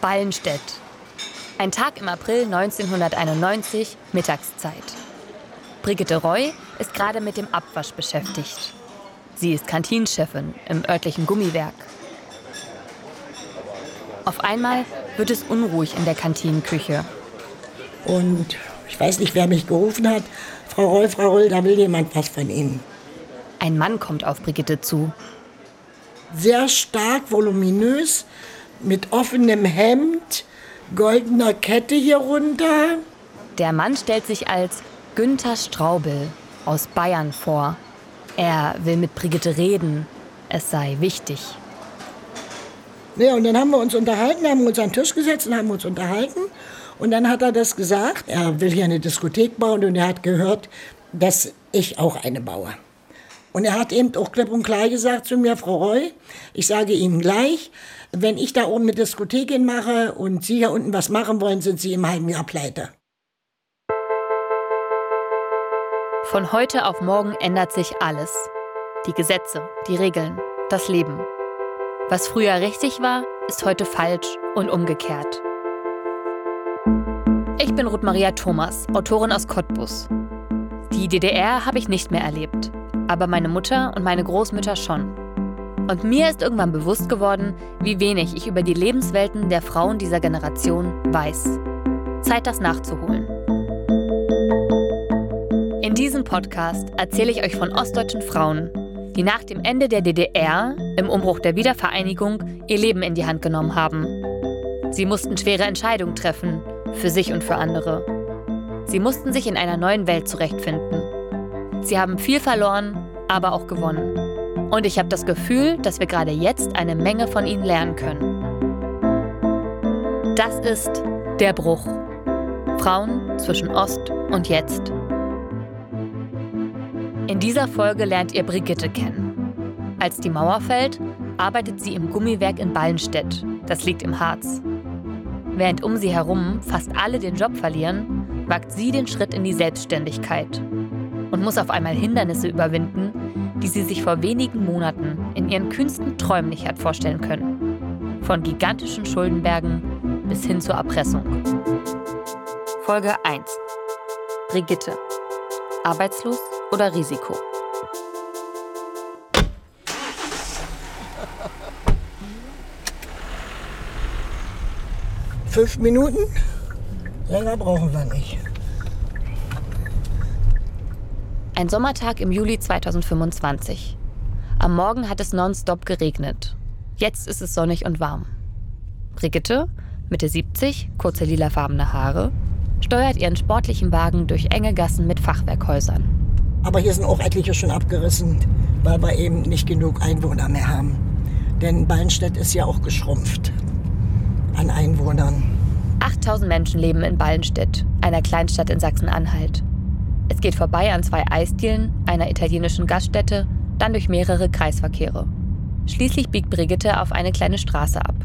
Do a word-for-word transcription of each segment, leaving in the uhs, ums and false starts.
Ballenstedt. Ein Tag im April neunzehnhunderteinundneunzig, Mittagszeit. Brigitte Roy ist gerade mit dem Abwasch beschäftigt. Sie ist Kantinenchefin im örtlichen Gummiwerk. Auf einmal wird es unruhig in der Kantinenküche. Und ich weiß nicht, wer mich gerufen hat. Frau Roy, Frau Roy, da will jemand was von Ihnen. Ein Mann kommt auf Brigitte zu. Sehr stark, voluminös, mit offenem Hemd, goldener Kette hier runter. Der Mann stellt sich als Günther Straubel aus Bayern vor. Er will mit Brigitte reden. Es sei wichtig. Ja, und dann haben wir uns unterhalten, haben uns an den Tisch gesetzt und haben uns unterhalten. Und dann hat er das gesagt, er will hier eine Diskothek bauen und er hat gehört, dass ich auch eine baue. Und er hat eben auch klipp und klar gesagt zu mir, Frau Roy, ich sage Ihnen gleich, wenn ich da oben eine Diskothek hinmache und Sie hier unten was machen wollen, sind Sie im halben Jahr pleite. Von heute auf morgen ändert sich alles. Die Gesetze, die Regeln, das Leben. Was früher richtig war, ist heute falsch und umgekehrt. Ich bin Ruth Maria Thomas, Autorin aus Cottbus. Die D D R habe ich nicht mehr erlebt, aber meine Mutter und meine Großmütter schon. Und mir ist irgendwann bewusst geworden, wie wenig ich über die Lebenswelten der Frauen dieser Generation weiß. Zeit, das nachzuholen. In diesem Podcast erzähle ich euch von ostdeutschen Frauen, die nach dem Ende der D D R, im Umbruch der Wiedervereinigung, ihr Leben in die Hand genommen haben. Sie mussten schwere Entscheidungen treffen, für sich und für andere. Sie mussten sich in einer neuen Welt zurechtfinden. Sie haben viel verloren, aber auch gewonnen. Und ich habe das Gefühl, dass wir gerade jetzt eine Menge von ihnen lernen können. Das ist Der Bruch. Frauen zwischen Ost und Jetzt. In dieser Folge lernt ihr Brigitte kennen. Als die Mauer fällt, arbeitet sie im Gummiwerk in Ballenstedt. Das liegt im Harz. Während um sie herum fast alle den Job verlieren, wagt sie den Schritt in die Selbstständigkeit und muss auf einmal Hindernisse überwinden, die sie sich vor wenigen Monaten in ihren kühnsten Träumen nicht hat vorstellen können. Von gigantischen Schuldenbergen bis hin zur Erpressung. Folge eins. Brigitte. Arbeitslos oder Risiko? Fünf Minuten? Länger brauchen wir nicht. Ein Sommertag im Juli zweitausendfünfundzwanzig. Am Morgen hat es nonstop geregnet. Jetzt ist es sonnig und warm. Brigitte, Mitte siebzig, kurze lilafarbene Haare, steuert ihren sportlichen Wagen durch enge Gassen mit Fachwerkhäusern. Aber hier sind auch etliche schon abgerissen, weil wir eben nicht genug Einwohner mehr haben. Denn Ballenstedt ist ja auch geschrumpft an Einwohnern. achttausend Menschen leben in Ballenstedt, einer Kleinstadt in Sachsen-Anhalt. Es geht vorbei an zwei Eisdielen, einer italienischen Gaststätte, dann durch mehrere Kreisverkehre. Schließlich biegt Brigitte auf eine kleine Straße ab.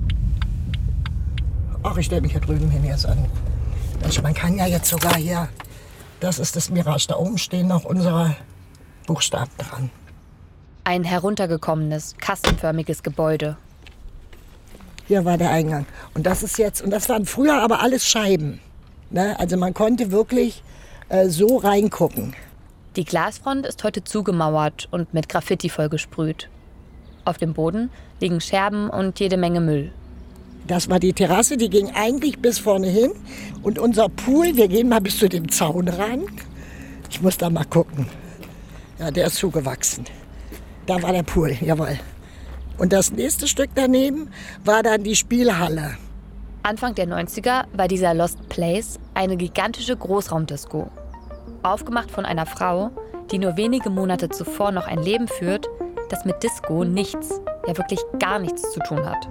Ach, ich stelle mich hier drüben hin jetzt an. Mensch, man kann ja jetzt sogar hier, das ist das Mirage, da oben stehen noch unsere Buchstaben dran. Ein heruntergekommenes, kastenförmiges Gebäude. Hier war der Eingang. Und das ist jetzt, und das waren früher aber alles Scheiben. Ne? Also man konnte wirklich äh, so reingucken. Die Glasfront ist heute zugemauert und mit Graffiti vollgesprüht. Auf dem Boden liegen Scherben und jede Menge Müll. Das war die Terrasse, die ging eigentlich bis vorne hin. Und unser Pool, wir gehen mal bis zu dem Zaun ran. Ich muss da mal gucken. Ja, der ist zugewachsen. Da war der Pool, jawohl. Und das nächste Stück daneben war dann die Spielhalle. Anfang der neunziger war dieser Lost Place eine gigantische Großraumdisco. Aufgemacht von einer Frau, die nur wenige Monate zuvor noch ein Leben führt, das mit Disco nichts, ja wirklich gar nichts zu tun hat.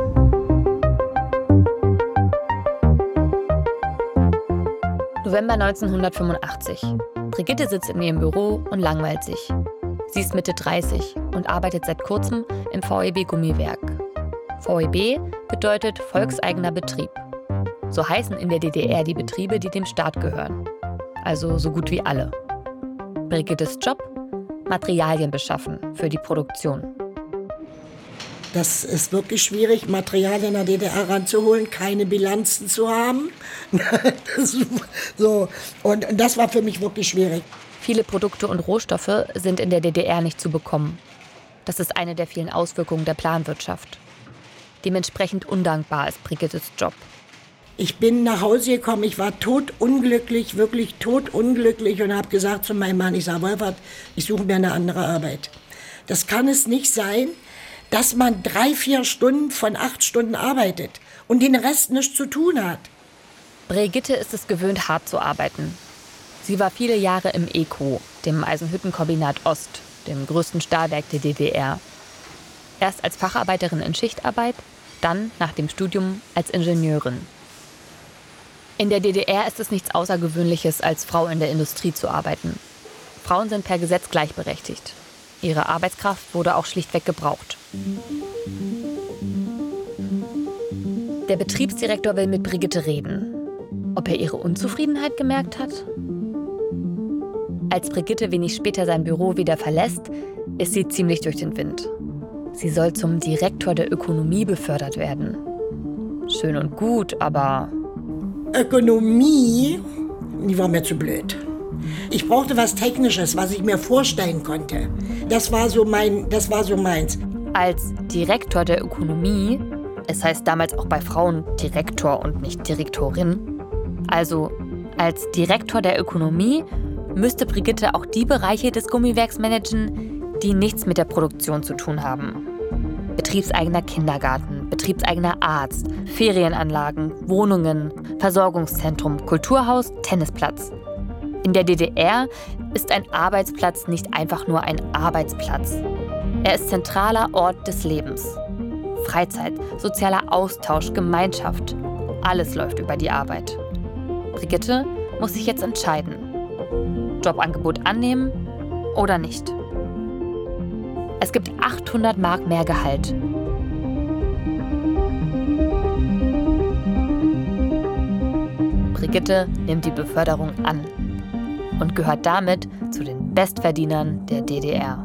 November neunzehnhundertfünfundachtzig. Brigitte sitzt in ihrem Büro und langweilt sich. Sie ist Mitte dreißig und arbeitet seit kurzem im V E B Gummiwerk. V E B bedeutet volkseigener Betrieb. So heißen in der D D R die Betriebe, die dem Staat gehören. Also so gut wie alle. Brigittes Job? Materialien beschaffen für die Produktion. Das ist wirklich schwierig, Material in der D D R ranzuholen, keine Bilanzen zu haben. Das, so. Und das war für mich wirklich schwierig. Viele Produkte und Rohstoffe sind in der D D R nicht zu bekommen. Das ist eine der vielen Auswirkungen der Planwirtschaft. Dementsprechend undankbar ist Brigittes Job. Ich bin nach Hause gekommen, ich war totunglücklich, wirklich totunglücklich und habe gesagt zu meinem Mann, ich sage, Wolfert, ich suche mir eine andere Arbeit. Das kann es nicht sein, dass man drei, vier Stunden von acht Stunden arbeitet und den Rest nichts zu tun hat. Brigitte ist es gewöhnt, hart zu arbeiten. Sie war viele Jahre im E K O, dem Eisenhüttenkombinat Ost, dem größten Stahlwerk der D D R. Erst als Facharbeiterin in Schichtarbeit, dann nach dem Studium als Ingenieurin. In der D D R ist es nichts Außergewöhnliches, als Frau in der Industrie zu arbeiten. Frauen sind per Gesetz gleichberechtigt. Ihre Arbeitskraft wurde auch schlichtweg gebraucht. Der Betriebsdirektor will mit Brigitte reden. Ob er ihre Unzufriedenheit gemerkt hat? Als Brigitte wenig später sein Büro wieder verlässt, ist sie ziemlich durch den Wind. Sie soll zum Direktor der Ökonomie befördert werden. Schön und gut, aber... Ökonomie, die war mir zu blöd. Ich brauchte was Technisches, was ich mir vorstellen konnte. Das war so mein, das war so meins. Als Direktor der Ökonomie, es heißt damals auch bei Frauen Direktor und nicht Direktorin, also als Direktor der Ökonomie müsste Brigitte auch die Bereiche des Gummiwerks managen, die nichts mit der Produktion zu tun haben. Betriebseigener Kindergarten, betriebseigener Arzt, Ferienanlagen, Wohnungen, Versorgungszentrum, Kulturhaus, Tennisplatz. In der D D R ist ein Arbeitsplatz nicht einfach nur ein Arbeitsplatz. Er ist zentraler Ort des Lebens. Freizeit, sozialer Austausch, Gemeinschaft. Alles läuft über die Arbeit. Brigitte muss sich jetzt entscheiden. Jobangebot annehmen oder nicht. Es gibt achthundert Mark mehr Gehalt. Brigitte nimmt die Beförderung an und gehört damit zu den Bestverdienern der D D R.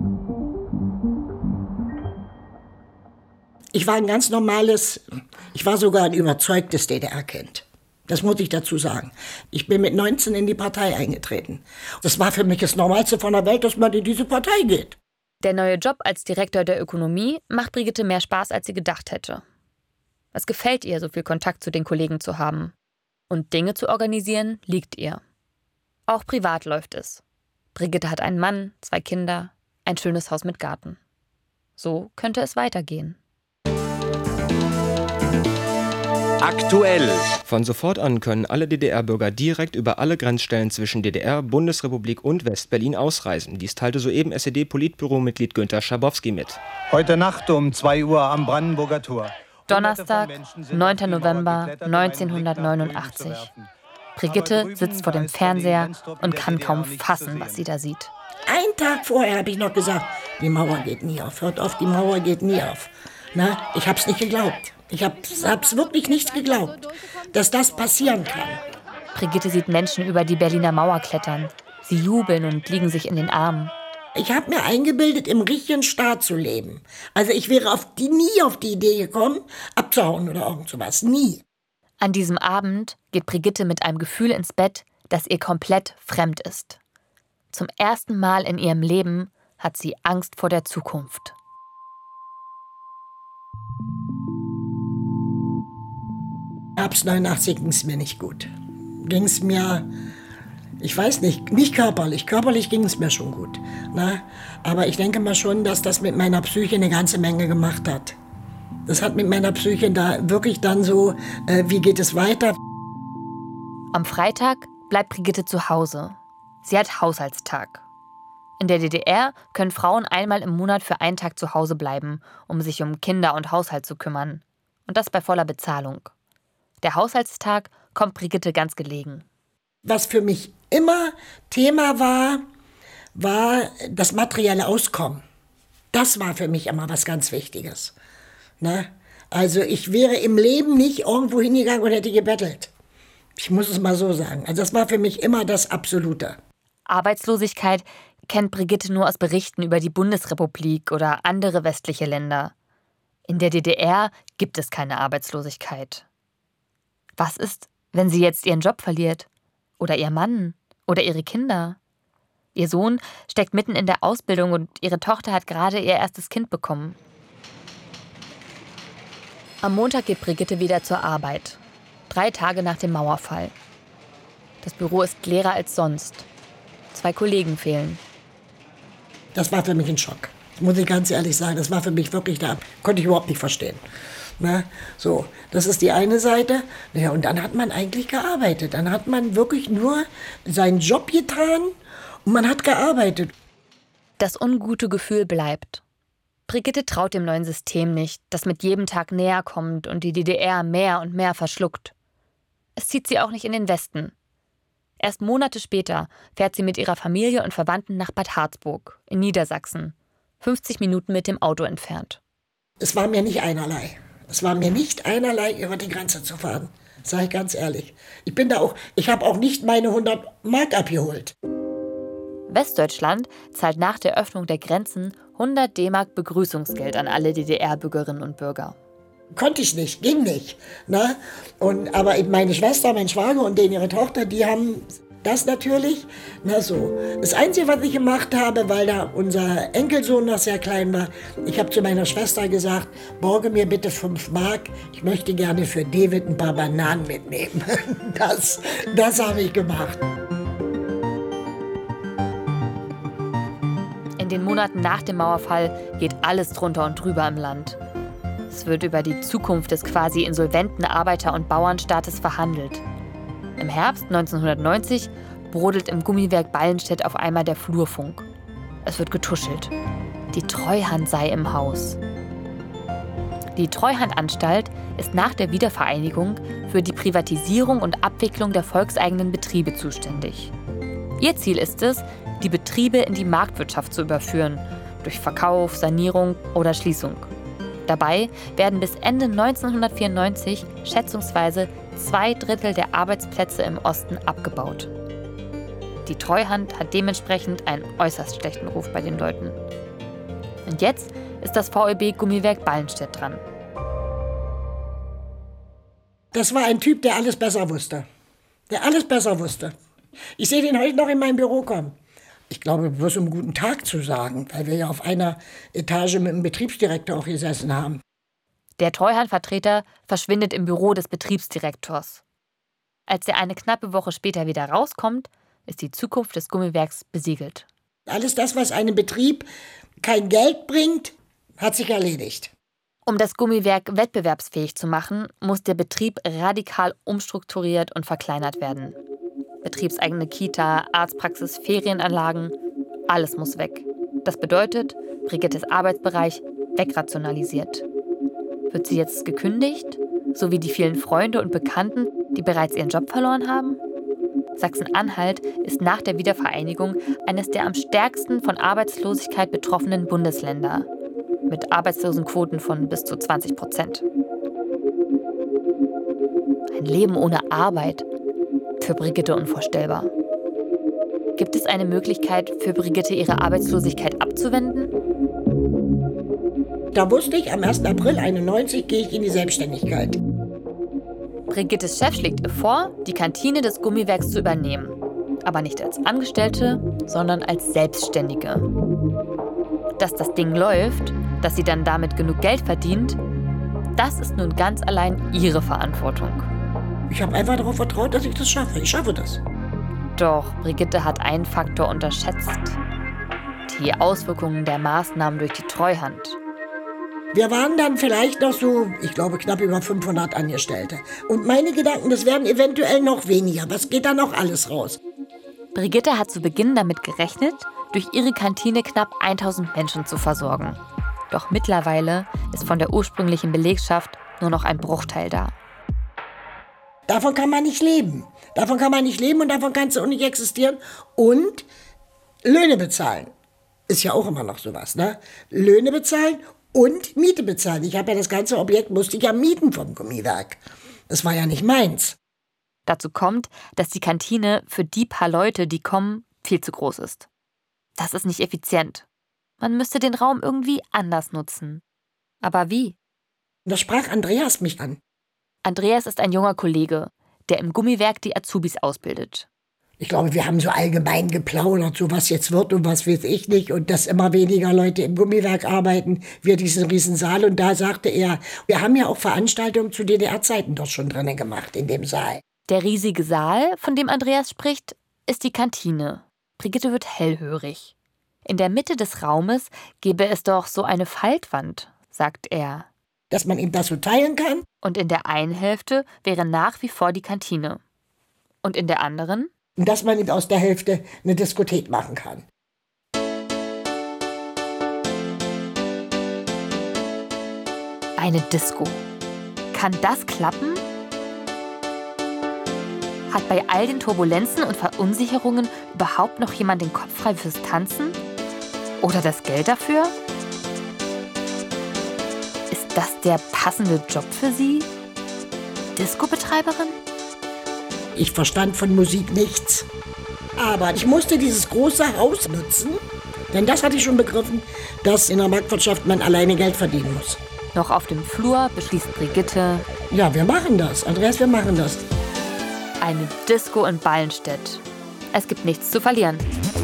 Ich war ein ganz normales, ich war sogar ein überzeugtes D D R-Kind. Das muss ich dazu sagen. Ich bin mit neunzehn in die Partei eingetreten. Das war für mich das Normalste von der Welt, dass man in diese Partei geht. Der neue Job als Direktor der Ökonomie macht Brigitte mehr Spaß, als sie gedacht hätte. Es gefällt ihr, so viel Kontakt zu den Kollegen zu haben. Und Dinge zu organisieren, liegt ihr. Auch privat läuft es. Brigitte hat einen Mann, zwei Kinder, ein schönes Haus mit Garten. So könnte es weitergehen. Aktuell. Von sofort an können alle D D R-Bürger direkt über alle Grenzstellen zwischen D D R, Bundesrepublik und West-Berlin ausreisen. Dies teilte soeben S E D-Politbüromitglied Günter Schabowski mit. Heute Nacht um zwei Uhr am Brandenburger Tor. Donnerstag, neunter November neunzehnhundertneunundachtzig. Brigitte sitzt vor dem Fernseher und kann kaum fassen, was sie da sieht. Einen Tag vorher habe ich noch gesagt, die Mauer geht nie auf. Hört auf, die Mauer geht nie auf. Na, ich habe es nicht geglaubt. Ich habe es wirklich nicht geglaubt, dass das passieren kann. Brigitte sieht Menschen über die Berliner Mauer klettern. Sie jubeln und liegen sich in den Armen. Ich habe mir eingebildet, im richtigen Staat zu leben. Also ich wäre auf die, nie auf die Idee gekommen, abzuhauen oder irgend sowas. Nie. An diesem Abend geht Brigitte mit einem Gefühl ins Bett, das ihr komplett fremd ist. Zum ersten Mal in ihrem Leben hat sie Angst vor der Zukunft. Herbst neunundachtzig ging es mir nicht gut. Ging es mir, ich weiß nicht, nicht körperlich. Körperlich ging es mir schon gut. Ne? Aber ich denke mal schon, dass das mit meiner Psyche eine ganze Menge gemacht hat. Das hat mit meiner Psyche da wirklich dann so, äh, wie geht es weiter? Am Freitag bleibt Brigitte zu Hause. Sie hat Haushaltstag. In der D D R können Frauen einmal im Monat für einen Tag zu Hause bleiben, um sich um Kinder und Haushalt zu kümmern. Und das bei voller Bezahlung. Der Haushaltstag kommt Brigitte ganz gelegen. Was für mich immer Thema war, war das materielle Auskommen. Das war für mich immer was ganz Wichtiges. Na? Also ich wäre im Leben nicht irgendwo hingegangen und hätte gebettelt. Ich muss es mal so sagen. Also das war für mich immer das Absolute. Arbeitslosigkeit kennt Brigitte nur aus Berichten über die Bundesrepublik oder andere westliche Länder. In der D D R gibt es keine Arbeitslosigkeit. Was ist, wenn sie jetzt ihren Job verliert? Oder ihr Mann? Oder ihre Kinder? Ihr Sohn steckt mitten in der Ausbildung und ihre Tochter hat gerade ihr erstes Kind bekommen. Am Montag geht Brigitte wieder zur Arbeit. Drei Tage nach dem Mauerfall. Das Büro ist leerer als sonst. Zwei Kollegen fehlen. Das war für mich ein Schock. Das muss ich ganz ehrlich sagen. Das war für mich wirklich, da konnte ich überhaupt nicht verstehen. Na, so, das ist die eine Seite. Ja, und dann hat man eigentlich gearbeitet. Dann hat man wirklich nur seinen Job getan und man hat gearbeitet. Das ungute Gefühl bleibt. Brigitte traut dem neuen System nicht, das mit jedem Tag näher kommt und die D D R mehr und mehr verschluckt. Es zieht sie auch nicht in den Westen. Erst Monate später fährt sie mit ihrer Familie und Verwandten nach Bad Harzburg in Niedersachsen, fünfzig Minuten mit dem Auto entfernt. Es war mir nicht einerlei. Es war mir nicht einerlei, über die Grenze zu fahren. Sag ich ganz ehrlich. Ich bin da auch, ich habe auch nicht meine hundert Mark abgeholt. Westdeutschland zahlt nach der Öffnung der Grenzen hundert D-Mark Begrüßungsgeld an alle D D R-Bürgerinnen und Bürger. Konnte ich nicht, ging nicht. Ne? Und, aber meine Schwester, mein Schwager und denen ihre Tochter, die haben das natürlich. Na so. Das Einzige, was ich gemacht habe, weil da unser Enkelsohn noch sehr klein war, ich habe zu meiner Schwester gesagt, borge mir bitte fünf Mark, ich möchte gerne für David ein paar Bananen mitnehmen. Das, das habe ich gemacht. In den Monaten nach dem Mauerfall geht alles drunter und drüber im Land. Es wird über die Zukunft des quasi insolventen Arbeiter- und Bauernstaates verhandelt. Im Herbst neunzehnhundertneunzig brodelt im Gummiwerk Ballenstedt auf einmal der Flurfunk. Es wird getuschelt. Die Treuhand sei im Haus. Die Treuhandanstalt ist nach der Wiedervereinigung für die Privatisierung und Abwicklung der volkseigenen Betriebe zuständig. Ihr Ziel ist es, die Betriebe in die Marktwirtschaft zu überführen, durch Verkauf, Sanierung oder Schließung. Dabei werden bis Ende neunzehnhundertvierundneunzig schätzungsweise zwei Drittel der Arbeitsplätze im Osten abgebaut. Die Treuhand hat dementsprechend einen äußerst schlechten Ruf bei den Leuten. Und jetzt ist das V E B Gummiwerk Ballenstedt dran. Das war ein Typ, der alles besser wusste. Der alles besser wusste. Ich sehe den heute noch in mein Büro kommen. Ich glaube, bloß um guten Tag zu sagen, weil wir ja auf einer Etage mit dem Betriebsdirektor auch gesessen haben. Der Treuhandvertreter verschwindet im Büro des Betriebsdirektors. Als er eine knappe Woche später wieder rauskommt, ist die Zukunft des Gummiwerks besiegelt. Alles das, was einem Betrieb kein Geld bringt, hat sich erledigt. Um das Gummiwerk wettbewerbsfähig zu machen, muss der Betrieb radikal umstrukturiert und verkleinert werden. Betriebseigene Kita, Arztpraxis, Ferienanlagen, alles muss weg. Das bedeutet, Brigittes Arbeitsbereich wegrationalisiert. Wird sie jetzt gekündigt, so wie die vielen Freunde und Bekannten, die bereits ihren Job verloren haben? Sachsen-Anhalt ist nach der Wiedervereinigung eines der am stärksten von Arbeitslosigkeit betroffenen Bundesländer, mit Arbeitslosenquoten von bis zu zwanzig Prozent. Ein Leben ohne Arbeit. Für Brigitte unvorstellbar. Gibt es eine Möglichkeit für Brigitte, ihre Arbeitslosigkeit abzuwenden? Da wusste ich, am ersten April einundneunzig gehe ich in die Selbstständigkeit. Brigittes Chef schlägt ihr vor, die Kantine des Gummiwerks zu übernehmen. Aber nicht als Angestellte, sondern als Selbstständige. Dass das Ding läuft, dass sie dann damit genug Geld verdient, das ist nun ganz allein ihre Verantwortung. Ich habe einfach darauf vertraut, dass ich das schaffe. Ich schaffe das. Doch Brigitte hat einen Faktor unterschätzt. Die Auswirkungen der Maßnahmen durch die Treuhand. Wir waren dann vielleicht noch so, ich glaube, knapp über fünfhundert Angestellte. Und meine Gedanken, das werden eventuell noch weniger. Was geht da noch alles raus? Brigitte hat zu Beginn damit gerechnet, durch ihre Kantine knapp tausend Menschen zu versorgen. Doch mittlerweile ist von der ursprünglichen Belegschaft nur noch ein Bruchteil da. Davon kann man nicht leben. Davon kann man nicht leben und davon kannst du auch nicht existieren. Und Löhne bezahlen. Ist ja auch immer noch sowas, ne? Löhne bezahlen und Miete bezahlen. Ich habe ja das ganze Objekt, musste ich ja mieten vom Gummiwerk. Das war ja nicht meins. Dazu kommt, dass die Kantine für die paar Leute, die kommen, viel zu groß ist. Das ist nicht effizient. Man müsste den Raum irgendwie anders nutzen. Aber wie? Da sprach Andreas mich an. Andreas ist ein junger Kollege, der im Gummiwerk die Azubis ausbildet. Ich glaube, wir haben so allgemein geplaudert, so was jetzt wird und was weiß ich nicht. Und dass immer weniger Leute im Gummiwerk arbeiten, wir diesen Riesensaal. Und da sagte er, wir haben ja auch Veranstaltungen zu D D R-Zeiten dort schon drinnen gemacht, in dem Saal. Der riesige Saal, von dem Andreas spricht, ist die Kantine. Brigitte wird hellhörig. In der Mitte des Raumes gäbe es doch so eine Faltwand, sagt er. Dass man ihm das so teilen kann. Und in der einen Hälfte wäre nach wie vor die Kantine. Und in der anderen? Und dass man ihm aus der Hälfte eine Diskothek machen kann. Eine Disco. Kann das klappen? Hat bei all den Turbulenzen und Verunsicherungen überhaupt noch jemand den Kopf frei fürs Tanzen? Oder das Geld dafür? Ist das der passende Job für Sie? Disco-Betreiberin? Ich verstand von Musik nichts. Aber ich musste dieses große Haus nutzen, denn das hatte ich schon begriffen, dass in der Marktwirtschaft man alleine Geld verdienen muss. Noch auf dem Flur beschließt Brigitte: Ja, wir machen das. Andreas, wir machen das. Eine Disco in Ballenstedt. Es gibt nichts zu verlieren.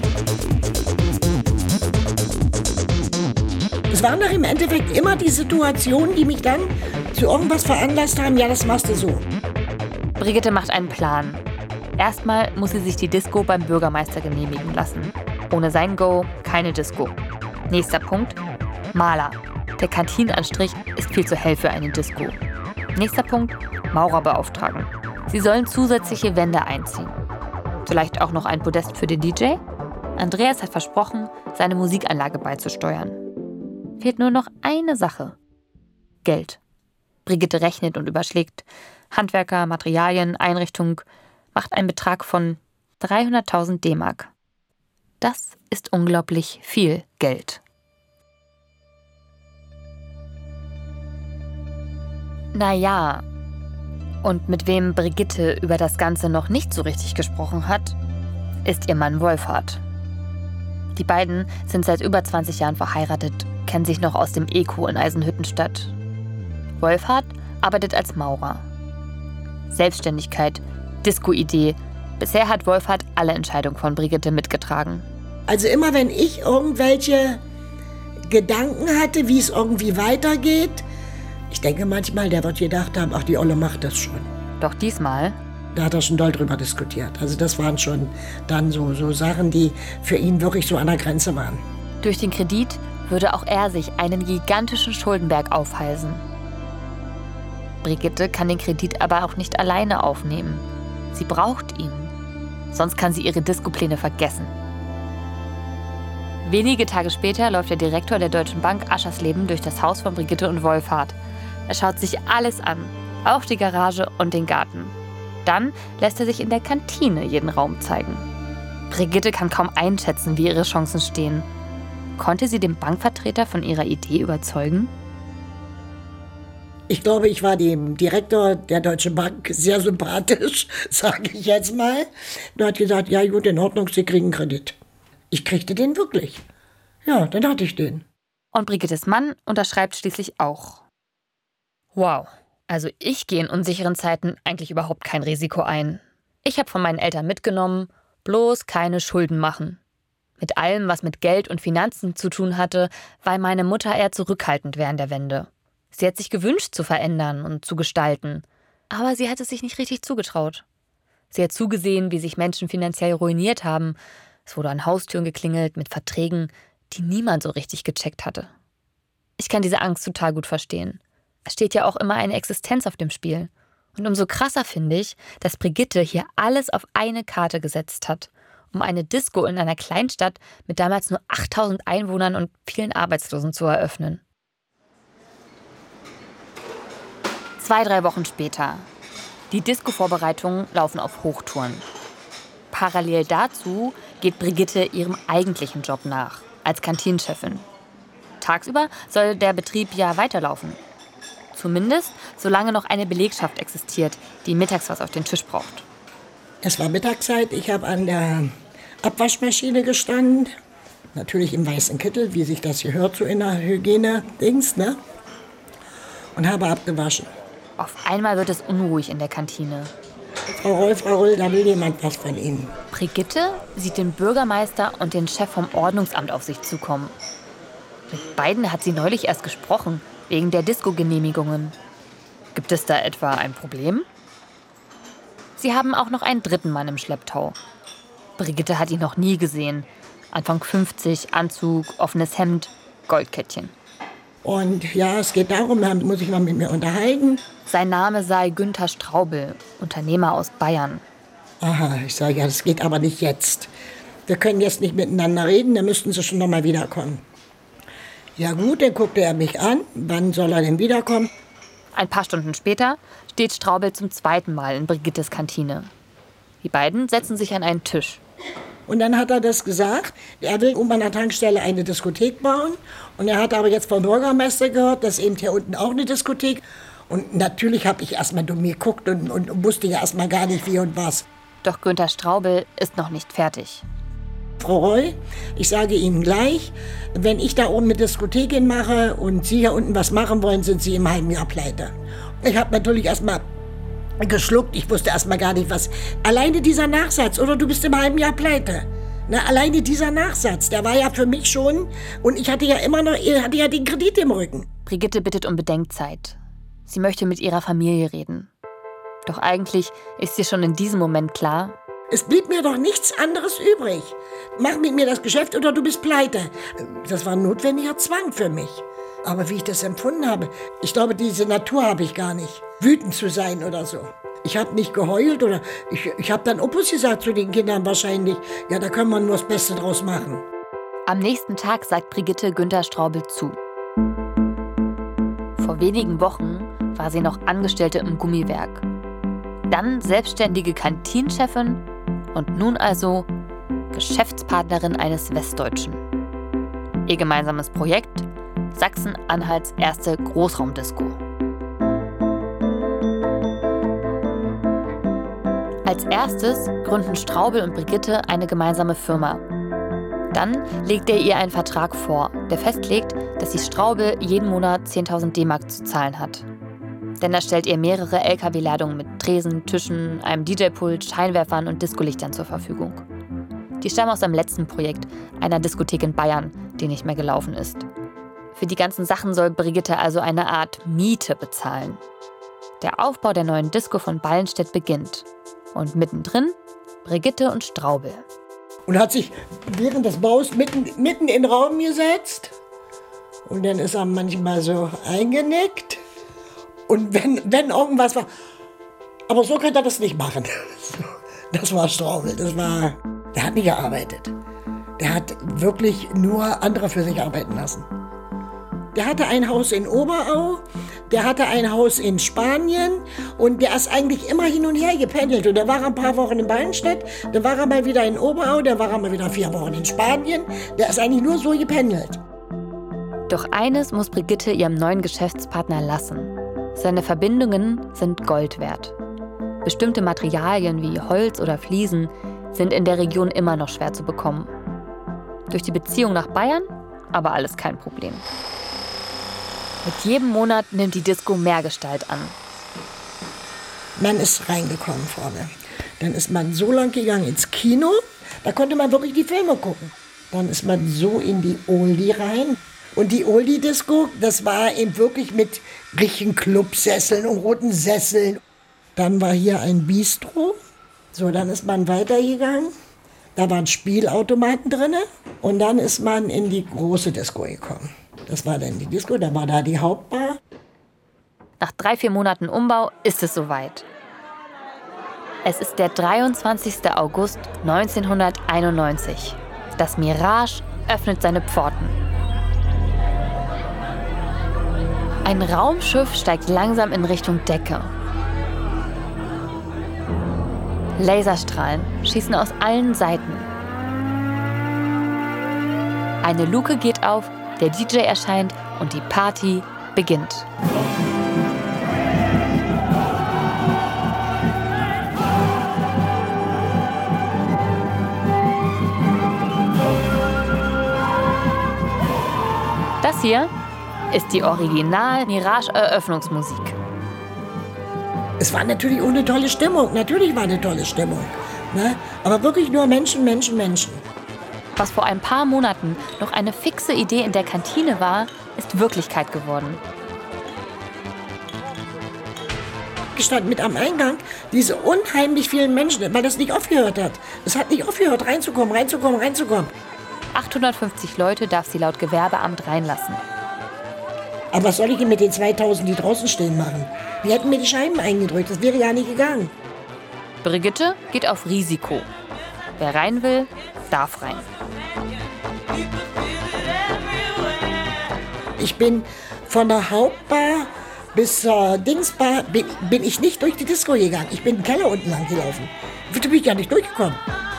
Es waren doch im Endeffekt immer die Situationen, die mich dann zu irgendwas veranlasst haben, ja, das machst du so. Brigitte macht einen Plan. Erstmal muss sie sich die Disco beim Bürgermeister genehmigen lassen. Ohne sein Go keine Disco. Nächster Punkt: Maler. Der Kantinenanstrich ist viel zu hell für eine Disco. Nächster Punkt: Maurer beauftragen. Sie sollen zusätzliche Wände einziehen. Vielleicht auch noch ein Podest für den D J? Andreas hat versprochen, seine Musikanlage beizusteuern. Fehlt nur noch eine Sache: Geld. Brigitte rechnet und überschlägt. Handwerker, Materialien, Einrichtung, macht einen Betrag von dreihunderttausend D-Mark. Das ist unglaublich viel Geld. Naja, und mit wem Brigitte über das Ganze noch nicht so richtig gesprochen hat, ist ihr Mann Wolfhard. Die beiden sind seit über zwanzig Jahren verheiratet, kennen sich noch aus dem Eko in Eisenhüttenstadt. Wolfhard arbeitet als Maurer. Selbstständigkeit, Disco-Idee. Bisher hat Wolfhard alle Entscheidungen von Brigitte mitgetragen. Also immer wenn ich irgendwelche Gedanken hatte, wie es irgendwie weitergeht, ich denke manchmal, der wird gedacht haben, ach, die Olle macht das schon. Doch diesmal? Da hat er schon doll drüber diskutiert. Also das waren schon dann so, so Sachen, die für ihn wirklich so an der Grenze waren. Durch den Kredit würde auch er sich einen gigantischen Schuldenberg aufhalsen. Brigitte kann den Kredit aber auch nicht alleine aufnehmen. Sie braucht ihn. Sonst kann sie ihre Disco-Pläne vergessen. Wenige Tage später läuft der Direktor der Deutschen Bank Aschersleben durch das Haus von Brigitte und Wolfhard. Er schaut sich alles an, auch die Garage und den Garten. Dann lässt er sich in der Kantine jeden Raum zeigen. Brigitte kann kaum einschätzen, wie ihre Chancen stehen. Konnte sie den Bankvertreter von ihrer Idee überzeugen? Ich glaube, ich war dem Direktor der Deutschen Bank sehr sympathisch, sage ich jetzt mal. Er hat gesagt, ja gut, in Ordnung, Sie kriegen Kredit. Ich kriegte den wirklich. Ja, dann hatte ich den. Und Brigittes Mann unterschreibt schließlich auch. Wow, also ich gehe in unsicheren Zeiten eigentlich überhaupt kein Risiko ein. Ich habe von meinen Eltern mitgenommen, bloß keine Schulden machen. Mit allem, was mit Geld und Finanzen zu tun hatte, war meine Mutter eher zurückhaltend während der Wende. Sie hat sich gewünscht, zu verändern und zu gestalten. Aber sie hat es sich nicht richtig zugetraut. Sie hat zugesehen, wie sich Menschen finanziell ruiniert haben. Es wurde an Haustüren geklingelt mit Verträgen, die niemand so richtig gecheckt hatte. Ich kann diese Angst total gut verstehen. Es steht ja auch immer eine Existenz auf dem Spiel. Und umso krasser finde ich, dass Brigitte hier alles auf eine Karte gesetzt hat, um eine Disco in einer Kleinstadt mit damals nur achttausend Einwohnern und vielen Arbeitslosen zu eröffnen. Zwei, drei Wochen später. Die Disco-Vorbereitungen laufen auf Hochtouren. Parallel dazu geht Brigitte ihrem eigentlichen Job nach, als Kantinenchefin. Tagsüber soll der Betrieb ja weiterlaufen. Zumindest, solange noch eine Belegschaft existiert, die mittags was auf den Tisch braucht. Es war Mittagszeit, ich habe an der Abwaschmaschine gestanden. Natürlich im weißen Kittel, wie sich das gehört, so in der Hygiene-Dings, ne? und habe abgewaschen. Auf einmal wird es unruhig in der Kantine. Frau Roll, Frau Roll, da will jemand was von Ihnen. Brigitte sieht den Bürgermeister und den Chef vom Ordnungsamt auf sich zukommen. Mit beiden hat sie neulich erst gesprochen, wegen der Disco-Genehmigungen. Gibt es da etwa ein Problem? Sie haben auch noch einen dritten Mann im Schlepptau. Brigitte hat ihn noch nie gesehen. Anfang fünfzig, Anzug, offenes Hemd, Goldkettchen. Und ja, es geht darum, da muss ich mal mit mir unterhalten. Sein Name sei Günther Straubel, Unternehmer aus Bayern. Aha, ich sage, ja, das geht aber nicht jetzt. Wir können jetzt nicht miteinander reden, dann müssten Sie schon noch mal wiederkommen. Ja gut, dann guckte er mich an. Wann soll er denn wiederkommen? Ein paar Stunden später steht Straubel zum zweiten Mal in Brigittes Kantine. Die beiden setzen sich an einen Tisch. Und dann hat er das gesagt, er will um an der Tankstelle eine Diskothek bauen. Und er hat aber jetzt vom Bürgermeister gehört, dass eben hier unten auch eine Diskothek. Und natürlich habe ich erst mal dumm geguckt und, und wusste ja erst mal gar nicht, wie und was. Doch Günther Straubel ist noch nicht fertig. Frau Roy, ich sage Ihnen gleich, wenn ich da oben eine Diskothek hinmache und Sie hier unten was machen wollen, sind Sie im halben Jahr pleite. Ich habe natürlich erst mal geschluckt, ich wusste erst mal gar nicht, was. Alleine dieser Nachsatz, oder du bist im halben Jahr pleite. Na, alleine dieser Nachsatz, der war ja für mich schon, und ich hatte ja immer noch, hatte ja den Kredit im Rücken. Brigitte bittet um Bedenkzeit. Sie möchte mit ihrer Familie reden. Doch eigentlich ist ihr schon in diesem Moment klar: Es blieb mir doch nichts anderes übrig. Mach mit mir das Geschäft oder du bist pleite. Das war ein notwendiger Zwang für mich. Aber wie ich das empfunden habe, ich glaube, diese Natur habe ich gar nicht, wütend zu sein oder so. Ich habe nicht geheult oder ich, ich habe dann Opus gesagt zu den Kindern wahrscheinlich. Ja, da können wir nur das Beste draus machen. Am nächsten Tag sagt Brigitte Günther Straubel zu. Vor wenigen Wochen war sie noch Angestellte im Gummiwerk. Dann selbstständige Kantinenchefin und nun also Geschäftspartnerin eines Westdeutschen. Ihr gemeinsames Projekt: Sachsen-Anhalts erste Großraumdisco. Als erstes gründen Straubel und Brigitte eine gemeinsame Firma. Dann legt er ihr einen Vertrag vor, der festlegt, dass sie Straubel jeden Monat zehntausend D-Mark zu zahlen hat. Denn er stellt ihr mehrere L K W-Ladungen mit Tresen, Tischen, einem D J-Pult, Scheinwerfern und Discolichtern zur Verfügung. Die stammen aus seinem letzten Projekt, einer Diskothek in Bayern, die nicht mehr gelaufen ist. Für die ganzen Sachen soll Brigitte also eine Art Miete bezahlen. Der Aufbau der neuen Disco von Ballenstedt beginnt. Und mittendrin Brigitte und Straubel. Und hat sich während des Baus mitten, mitten in den Raum gesetzt. Und dann ist er manchmal so eingenickt. Und wenn, wenn irgendwas war, aber so könnte er das nicht machen. Das war Straubel, das war, der hat nicht gearbeitet. Der hat wirklich nur andere für sich arbeiten lassen. Der hatte ein Haus in Oberau, der hatte ein Haus in Spanien und der ist eigentlich immer hin und her gependelt. Und der war ein paar Wochen in Ballenstedt, dann war er mal wieder in Oberau, dann war er mal wieder vier Wochen in Spanien. Der ist eigentlich nur so gependelt. Doch eines muss Brigitte ihrem neuen Geschäftspartner lassen: Seine Verbindungen sind Gold wert. Bestimmte Materialien wie Holz oder Fliesen sind in der Region immer noch schwer zu bekommen. Durch die Beziehung nach Bayern aber alles kein Problem. Mit jedem Monat nimmt die Disco mehr Gestalt an. Man ist reingekommen vorne. Dann ist man so lang gegangen ins Kino, da konnte man wirklich die Filme gucken. Dann ist man so in die Oldie rein. Und die Oldie-Disco, das war eben wirklich mit richtigen Clubsesseln und roten Sesseln. Dann war hier ein Bistro. So, dann ist man weitergegangen. Da waren Spielautomaten drin. Und dann ist man in die große Disco gekommen. Das war dann die Disco, da war da die Hauptbar. Nach drei, vier Monaten Umbau ist es soweit. Es ist der dreiundzwanzigster August neunzehnhunderteinundneunzig. Das Mirage öffnet seine Pforten. Ein Raumschiff steigt langsam in Richtung Decke. Laserstrahlen schießen aus allen Seiten. Eine Luke geht auf, der D J erscheint und die Party beginnt. Das hier ist die Original-Mirage-Eröffnungsmusik. Es war natürlich auch eine tolle Stimmung. Natürlich war eine tolle Stimmung. Ne? Aber wirklich nur Menschen, Menschen, Menschen. Was vor ein paar Monaten noch eine fixe Idee in der Kantine war, ist Wirklichkeit geworden. Stand mit am Eingang diese unheimlich vielen Menschen, weil das nicht aufgehört hat. Es hat nicht aufgehört, reinzukommen, reinzukommen, reinzukommen. achthundertfünfzig Leute darf sie laut Gewerbeamt reinlassen. Aber was soll ich denn mit den zweitausend, die draußen stehen, machen? Die hätten mir die Scheiben eingedrückt, das wäre gar nicht gegangen. Brigitte geht auf Risiko. Wer rein will, darf rein. Ich bin von der Hauptbar bis zur Dingsbar bin, bin ich nicht durch die Disco gegangen. Ich bin den Keller unten lang gelaufen. Da bin ich ja nicht durchgekommen.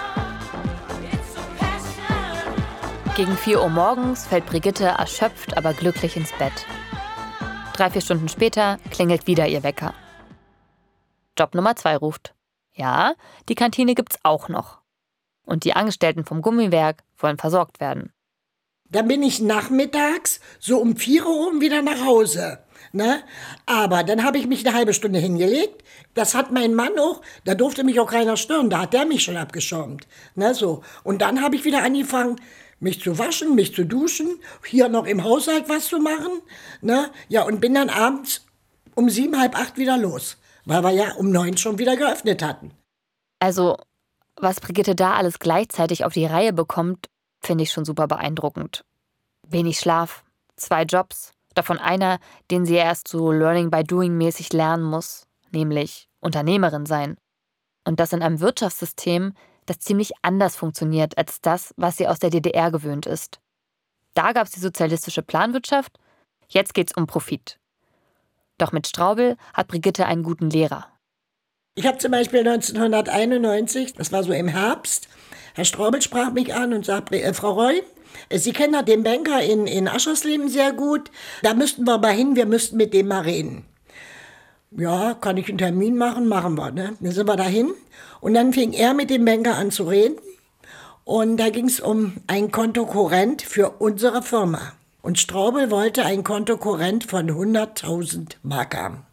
Gegen vier Uhr morgens fällt Brigitte erschöpft, aber glücklich ins Bett. Drei, vier Stunden später klingelt wieder ihr Wecker. Job Nummer zwei ruft. Ja, die Kantine gibt's auch noch. Und die Angestellten vom Gummiwerk wollen versorgt werden. Dann bin ich nachmittags so um vier Uhr rum wieder nach Hause. Ne? Aber dann habe ich mich eine halbe Stunde hingelegt. Das hat mein Mann auch, da durfte mich auch keiner stören, da hat der mich schon abgeschirmt. Ne, so. Und dann habe ich wieder angefangen, mich zu waschen, mich zu duschen, hier noch im Haushalt was zu machen. Ne? Ja, und bin dann abends um sieben, halb acht wieder los, weil wir ja um neun schon wieder geöffnet hatten. Also, was Brigitte da alles gleichzeitig auf die Reihe bekommt, finde ich schon super beeindruckend. Wenig Schlaf, zwei Jobs. Davon einer, den sie erst so Learning-by-Doing-mäßig lernen muss, nämlich Unternehmerin sein. Und das in einem Wirtschaftssystem, das ziemlich anders funktioniert als das, was sie aus der D D R gewöhnt ist. Da gab es die sozialistische Planwirtschaft, jetzt geht's um Profit. Doch mit Straubel hat Brigitte einen guten Lehrer. Ich habe zum Beispiel neunzehnhunderteinundneunzig, das war so im Herbst, Herr Straubel sprach mich an und sagte, äh, Frau Roy, Sie kennen ja den Banker in, in Aschersleben sehr gut. Da müssten wir mal hin, wir müssten mit dem mal reden. Ja, kann ich einen Termin machen? Machen wir. Ne? Dann sind wir dahin. Und dann fing er mit dem Banker an zu reden. Und da ging es um ein Kontokorrent für unsere Firma. Und Straubel wollte ein Kontokorrent von hunderttausend Mark haben.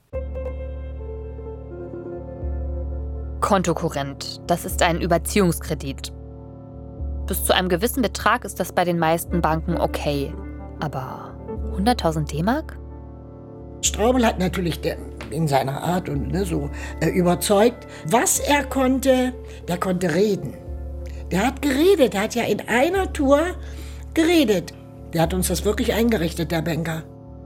Kontokorrent, das ist ein Überziehungskredit. Bis zu einem gewissen Betrag ist das bei den meisten Banken okay. Aber hunderttausend D-Mark? Straubel hat natürlich in seiner Art und ne, so äh, überzeugt, was er konnte, der konnte reden. Der hat geredet, der hat ja in einer Tour geredet. Der hat uns das wirklich eingerichtet, der Banker.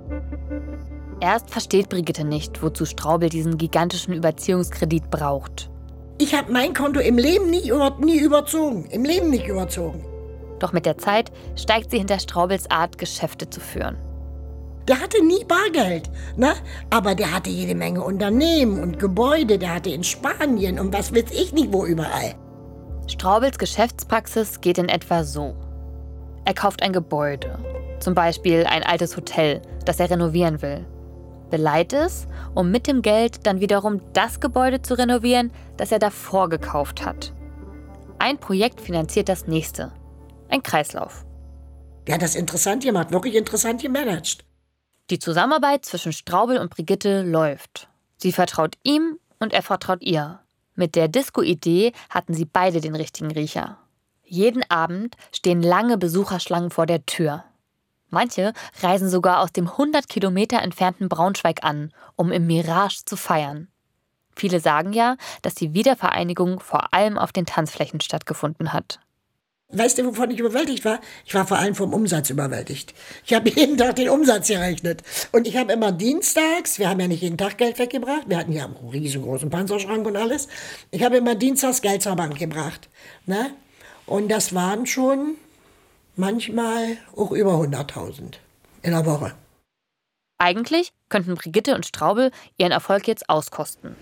Erst versteht Brigitte nicht, wozu Straubel diesen gigantischen Überziehungskredit braucht. Ich habe mein Konto im Leben nie, über, nie überzogen. Im Leben nicht überzogen. Doch mit der Zeit steigt sie hinter Straubels Art, Geschäfte zu führen. Der hatte nie Bargeld, ne? Aber der hatte jede Menge Unternehmen und Gebäude. Der hatte in Spanien und was weiß ich nicht wo überall. Straubels Geschäftspraxis geht in etwa so. Er kauft ein Gebäude, zum Beispiel ein altes Hotel, das er renovieren will. Beleiht es, um mit dem Geld dann wiederum das Gebäude zu renovieren, das er davor gekauft hat. Ein Projekt finanziert das nächste. Ein Kreislauf. Der hat das interessant gemacht, wirklich interessant gemanagt. Die Zusammenarbeit zwischen Straubel und Brigitte läuft. Sie vertraut ihm und er vertraut ihr. Mit der Disco-Idee hatten sie beide den richtigen Riecher. Jeden Abend stehen lange Besucherschlangen vor der Tür. Manche reisen sogar aus dem hundert Kilometer entfernten Braunschweig an, um im Mirage zu feiern. Viele sagen ja, dass die Wiedervereinigung vor allem auf den Tanzflächen stattgefunden hat. Weißt du, wovon ich überwältigt war? Ich war vor allem vom Umsatz überwältigt. Ich habe jeden Tag den Umsatz gerechnet. Und ich habe immer dienstags, wir haben ja nicht jeden Tag Geld weggebracht, wir hatten ja einen riesengroßen Panzerschrank und alles. Ich habe immer dienstags Geld zur Bank gebracht. Ne? Und das waren schon manchmal auch über hunderttausend in der Woche. Eigentlich könnten Brigitte und Straubel ihren Erfolg jetzt auskosten.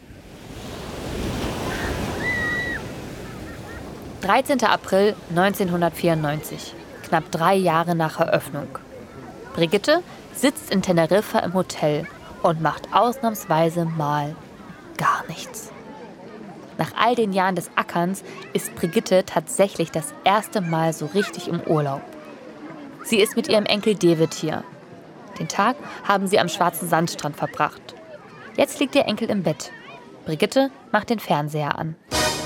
dreizehnter April neunzehnhundertvierundneunzig, knapp drei Jahre nach Eröffnung. Brigitte sitzt in Teneriffa im Hotel und macht ausnahmsweise mal gar nichts. Nach all den Jahren des Ackerns ist Brigitte tatsächlich das erste Mal so richtig im Urlaub. Sie ist mit ihrem Enkel David hier. Den Tag haben sie am schwarzen Sandstrand verbracht. Jetzt liegt ihr Enkel im Bett. Brigitte macht den Fernseher an.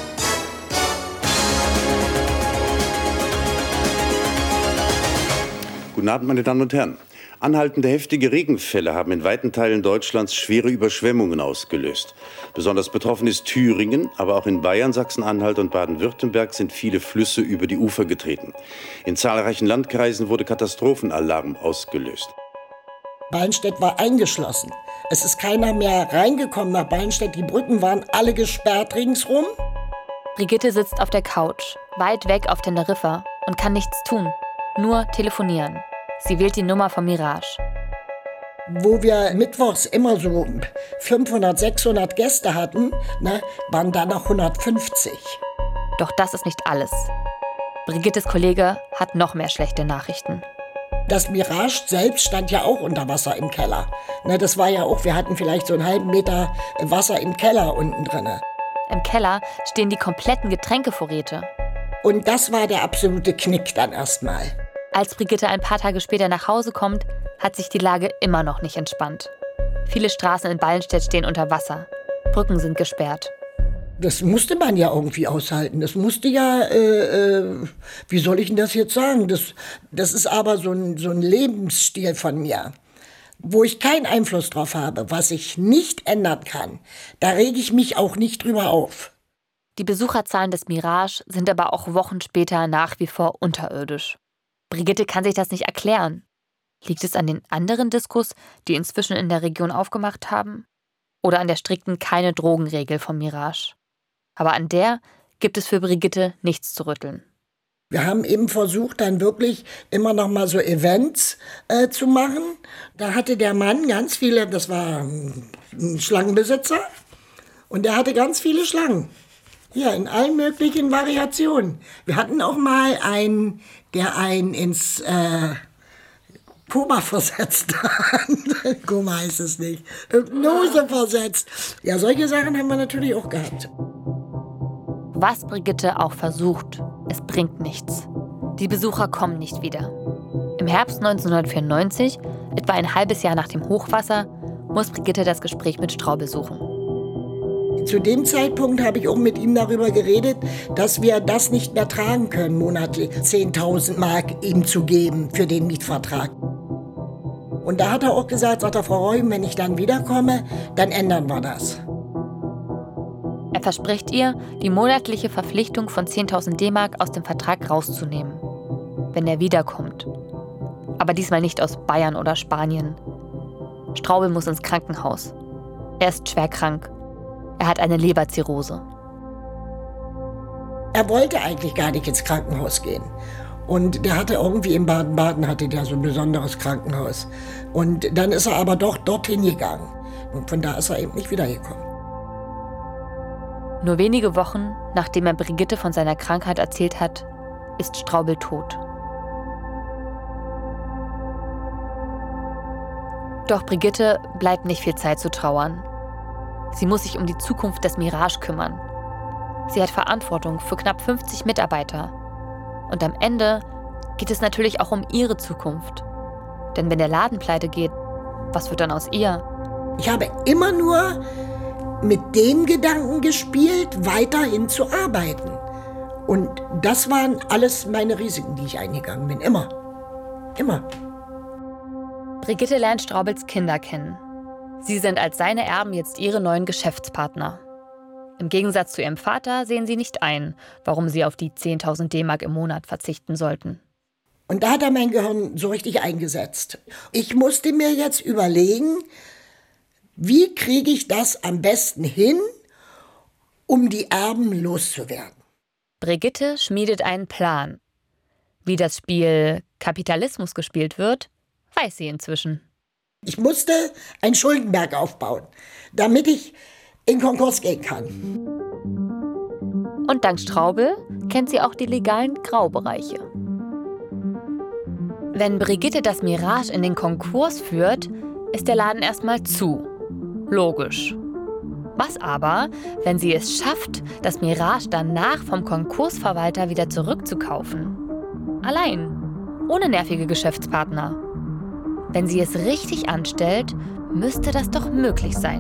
Guten Abend, meine Damen und Herren. Anhaltende heftige Regenfälle haben in weiten Teilen Deutschlands schwere Überschwemmungen ausgelöst. Besonders betroffen ist Thüringen, aber auch in Bayern, Sachsen-Anhalt und Baden-Württemberg sind viele Flüsse über die Ufer getreten. In zahlreichen Landkreisen wurde Katastrophenalarm ausgelöst. Ballenstedt war eingeschlossen. Es ist keiner mehr reingekommen nach Ballenstedt. Die Brücken waren alle gesperrt ringsrum. Brigitte sitzt auf der Couch, weit weg auf Teneriffa und kann nichts tun. Nur telefonieren. Sie wählt die Nummer von Mirage. Wo wir mittwochs immer so fünfhundert, sechshundert Gäste hatten, ne, waren da noch hundertfünfzig. Doch das ist nicht alles. Brigittes Kollege hat noch mehr schlechte Nachrichten. Das Mirage selbst stand ja auch unter Wasser im Keller. Ne, das war ja auch, wir hatten vielleicht so einen halben Meter Wasser im Keller unten drin. Im Keller stehen die kompletten Getränkevorräte. Und das war der absolute Knick dann erstmal. Als Brigitte ein paar Tage später nach Hause kommt, hat sich die Lage immer noch nicht entspannt. Viele Straßen in Ballenstedt stehen unter Wasser. Brücken sind gesperrt. Das musste man ja irgendwie aushalten. Das musste ja, äh, äh, wie soll ich denn das jetzt sagen? Das, das ist aber so ein, so ein Lebensstil von mir, wo ich keinen Einfluss drauf habe, was ich nicht ändern kann. Da rege ich mich auch nicht drüber auf. Die Besucherzahlen des Mirage sind aber auch Wochen später nach wie vor unterirdisch. Brigitte kann sich das nicht erklären. Liegt es an den anderen Diskos, die inzwischen in der Region aufgemacht haben? Oder an der strikten Keine-Drogen-Regel vom Mirage? Aber an der gibt es für Brigitte nichts zu rütteln. Wir haben eben versucht, dann wirklich immer noch mal so Events äh, zu machen. Da hatte der Mann ganz viele, das war ein Schlangenbesitzer, und der hatte ganz viele Schlangen. Ja, in allen möglichen Variationen. Wir hatten auch mal einen, der einen ins äh, Koma versetzt hat. Koma heißt es nicht. Hypnose versetzt. Ja, solche Sachen haben wir natürlich auch gehabt. Was Brigitte auch versucht, es bringt nichts. Die Besucher kommen nicht wieder. Im Herbst neunzehnhundertvierundneunzig, etwa ein halbes Jahr nach dem Hochwasser, muss Brigitte das Gespräch mit Straubel suchen. Zu dem Zeitpunkt habe ich auch mit ihm darüber geredet, dass wir das nicht mehr tragen können, monatlich zehntausend Mark ihm zu geben für den Mietvertrag. Und da hat er auch gesagt, sagt er, Frau Reum, wenn ich dann wiederkomme, dann ändern wir das. Er verspricht ihr, die monatliche Verpflichtung von zehntausend D-Mark aus dem Vertrag rauszunehmen, wenn er wiederkommt. Aber diesmal nicht aus Bayern oder Spanien. Straubel muss ins Krankenhaus. Er ist schwer krank. Er hat eine Leberzirrhose. Er wollte eigentlich gar nicht ins Krankenhaus gehen. Und der hatte irgendwie in Baden-Baden hatte der so ein besonderes Krankenhaus. Und dann ist er aber doch dorthin gegangen. Und von da ist er eben nicht wiedergekommen. Nur wenige Wochen, nachdem er Brigitte von seiner Krankheit erzählt hat, ist Straubel tot. Doch Brigitte bleibt nicht viel Zeit zu trauern. Sie muss sich um die Zukunft des Mirage kümmern. Sie hat Verantwortung für knapp fünfzig Mitarbeiter. Und am Ende geht es natürlich auch um ihre Zukunft. Denn wenn der Laden pleite geht, was wird dann aus ihr? Ich habe immer nur mit dem Gedanken gespielt, weiterhin zu arbeiten. Und das waren alles meine Risiken, die ich eingegangen bin. Immer. Immer. Brigitte lernt Straubels Kinder kennen. Sie sind als seine Erben jetzt ihre neuen Geschäftspartner. Im Gegensatz zu ihrem Vater sehen sie nicht ein, warum sie auf die zehntausend D-Mark im Monat verzichten sollten. Und da hat er mein Gehirn so richtig eingesetzt. Ich musste mir jetzt überlegen, wie kriege ich das am besten hin, um die Erben loszuwerden. Brigitte schmiedet einen Plan. Wie das Spiel Kapitalismus gespielt wird, weiß sie inzwischen. Ich musste einen Schuldenberg aufbauen, damit ich in Konkurs gehen kann. Und dank Straubel kennt sie auch die legalen Graubereiche. Wenn Brigitte das Mirage in den Konkurs führt, ist der Laden erstmal zu. Logisch. Was aber, wenn sie es schafft, das Mirage danach vom Konkursverwalter wieder zurückzukaufen? Allein, ohne nervige Geschäftspartner. Wenn sie es richtig anstellt, müsste das doch möglich sein.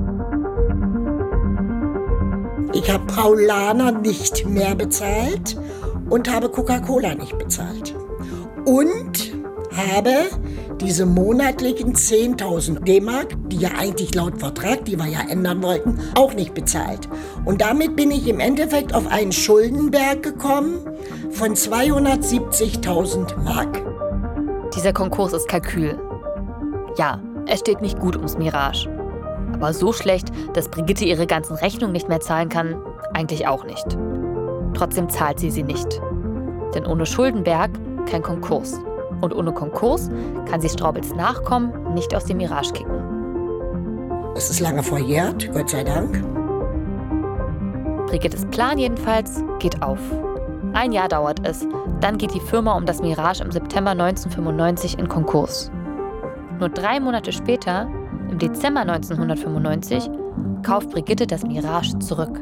Ich habe Paulaner nicht mehr bezahlt und habe Coca-Cola nicht bezahlt. Und habe diese monatlichen zehntausend D-Mark, die ja eigentlich laut Vertrag, die wir ja ändern wollten, auch nicht bezahlt. Und damit bin ich im Endeffekt auf einen Schuldenberg gekommen von zweihundertsiebzigtausend Mark. Dieser Konkurs ist Kalkül. Ja, es steht nicht gut ums Mirage. Aber so schlecht, dass Brigitte ihre ganzen Rechnungen nicht mehr zahlen kann, eigentlich auch nicht. Trotzdem zahlt sie sie nicht. Denn ohne Schuldenberg kein Konkurs. Und ohne Konkurs kann sie Straubels Nachkommen nicht aus dem Mirage kicken. Es ist lange verjährt, Gott sei Dank. Brigittes Plan jedenfalls geht auf. Ein Jahr dauert es, dann geht die Firma um das Mirage im September neunzehnhundertfünfundneunzig in Konkurs. Nur drei Monate später, im Dezember neunzehnhundertfünfundneunzig, kauft Brigitte das Mirage zurück.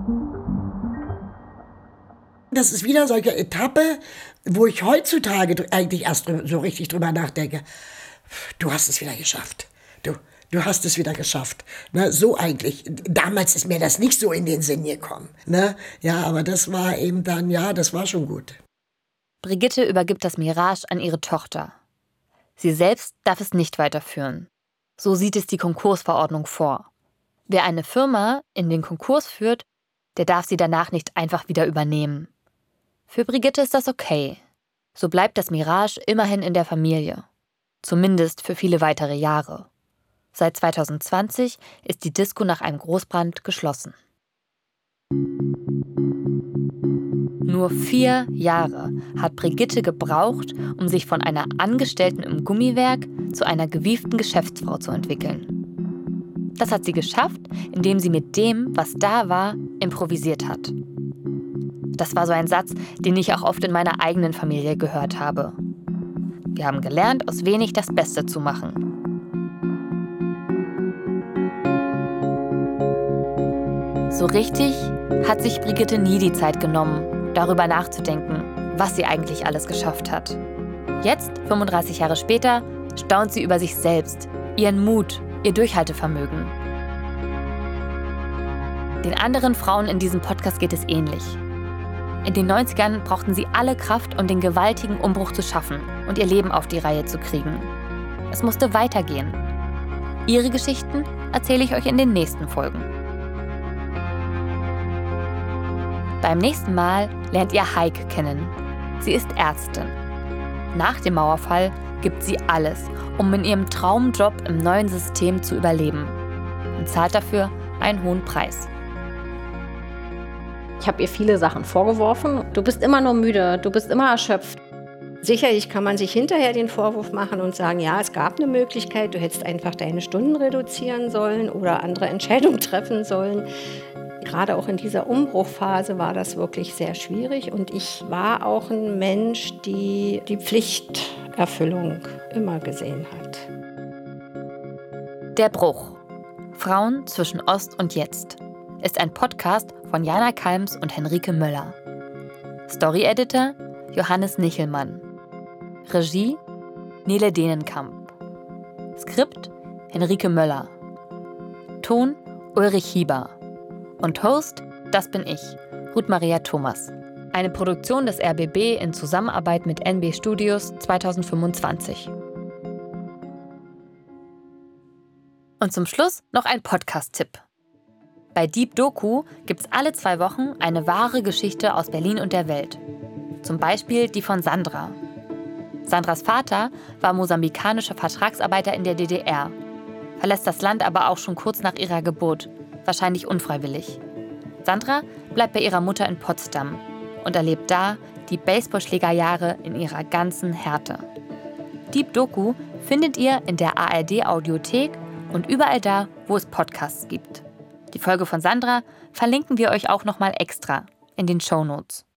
Das ist wieder so eine Etappe, wo ich heutzutage eigentlich erst so richtig drüber nachdenke. Du hast es wieder geschafft. Du, du hast es wieder geschafft. Ne, so eigentlich. Damals ist mir das nicht so in den Sinn gekommen. Ne? Ja, aber das war eben dann, ja, das war schon gut. Brigitte übergibt das Mirage an ihre Tochter. Sie selbst darf es nicht weiterführen. So sieht es die Konkursverordnung vor. Wer eine Firma in den Konkurs führt, der darf sie danach nicht einfach wieder übernehmen. Für Brigitte ist das okay. So bleibt das Mirage immerhin in der Familie. Zumindest für viele weitere Jahre. Seit zweitausendzwanzig ist die Disco nach einem Großbrand geschlossen. Nur vier Jahre hat Brigitte gebraucht, um sich von einer Angestellten im Gummiwerk zu einer gewieften Geschäftsfrau zu entwickeln. Das hat sie geschafft, indem sie mit dem, was da war, improvisiert hat. Das war so ein Satz, den ich auch oft in meiner eigenen Familie gehört habe. Wir haben gelernt, aus wenig das Beste zu machen. So richtig hat sich Brigitte nie die Zeit genommen, darüber nachzudenken, was sie eigentlich alles geschafft hat. Jetzt, fünfunddreißig Jahre später, staunt sie über sich selbst, ihren Mut, ihr Durchhaltevermögen. Den anderen Frauen in diesem Podcast geht es ähnlich. In den neunzigern brauchten sie alle Kraft, um den gewaltigen Umbruch zu schaffen und ihr Leben auf die Reihe zu kriegen. Es musste weitergehen. Ihre Geschichten erzähle ich euch in den nächsten Folgen. Beim nächsten Mal lernt ihr Heike kennen. Sie ist Ärztin. Nach dem Mauerfall gibt sie alles, um in ihrem Traumjob im neuen System zu überleben und zahlt dafür einen hohen Preis. Ich habe ihr viele Sachen vorgeworfen. Du bist immer nur müde, du bist immer erschöpft. Sicherlich kann man sich hinterher den Vorwurf machen und sagen, ja, es gab eine Möglichkeit, du hättest einfach deine Stunden reduzieren sollen oder andere Entscheidungen treffen sollen. Gerade auch in dieser Umbruchphase war das wirklich sehr schwierig und ich war auch ein Mensch, die die Pflichterfüllung immer gesehen hat. Der Bruch. Frauen zwischen Ost und Jetzt ist ein Podcast von Jana Kalms und Henrike Möller. Story-Editor Johannes Nichelmann. Regie Nele Denenkamp. Skript Henrike Möller. Ton Ulrich Hieber. Und Host, das bin ich, Ruth Maria Thomas. Eine Produktion des R B B in Zusammenarbeit mit N B Studios zweitausendfünfundzwanzig. Und zum Schluss noch ein Podcast-Tipp. Bei Deep Doku gibt's alle zwei Wochen eine wahre Geschichte aus Berlin und der Welt. Zum Beispiel die von Sandra. Sandras Vater war mosambikanischer Vertragsarbeiter in der D D R, verlässt das Land aber auch schon kurz nach ihrer Geburt, wahrscheinlich unfreiwillig. Sandra bleibt bei ihrer Mutter in Potsdam und erlebt da die Baseballschlägerjahre in ihrer ganzen Härte. Deep Doku findet ihr in der A R D-Audiothek und überall da, wo es Podcasts gibt. Die Folge von Sandra verlinken wir euch auch nochmal extra in den Shownotes.